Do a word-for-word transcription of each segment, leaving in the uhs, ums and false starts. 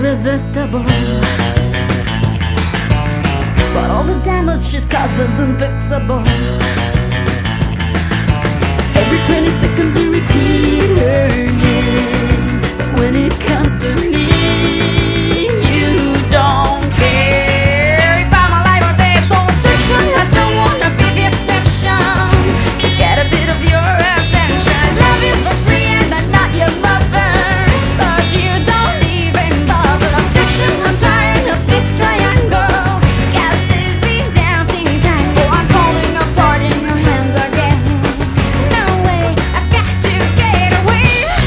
irresistible. But all the damage she's caused is unfixable. Every twenty seconds you repeat her name, but when it comes to me, you don't care. If I'm alive or dead, for protection, I don't wanna be the exception. To get a bit of your attention, love you for free and I'm not your mother, but you don't even bother. Protection, I'm tired of this triangle. Got dizzy dancing tango. I'm falling apart in your hands again. No way, I've got to get away.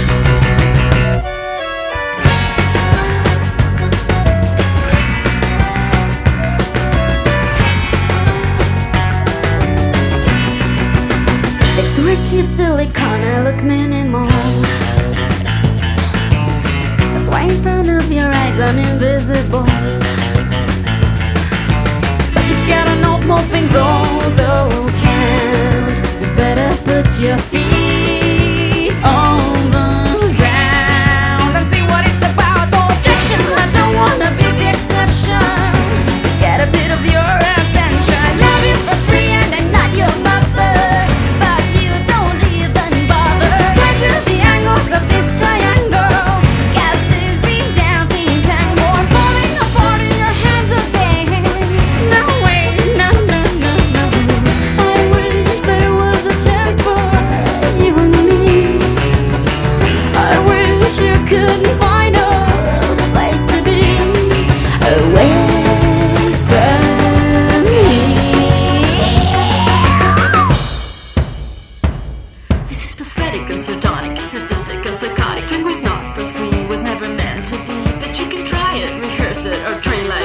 Next to her cheap silicone, I look minimal. That's why in front of your eyes I'm invisible. But you gotta know small things also count. You better put your feet on the ground and see what it's about. So objection, I don't wanna be the exception. To get a bit of your attention, love you for free and I'm not your mother, but you don't even bother. Turn to the angles of this triangle. Got dizzy dancing tango. I'm falling apart in your hands again. No way, no, no, no, no. I wish there was a chance for you and me. I wish you couldn't find a place to be away from me. This is pathetic and sardonic, it's sadistic and psychotic. Tango's not for free, was never meant to be. But you can try it, rehearse it, or train like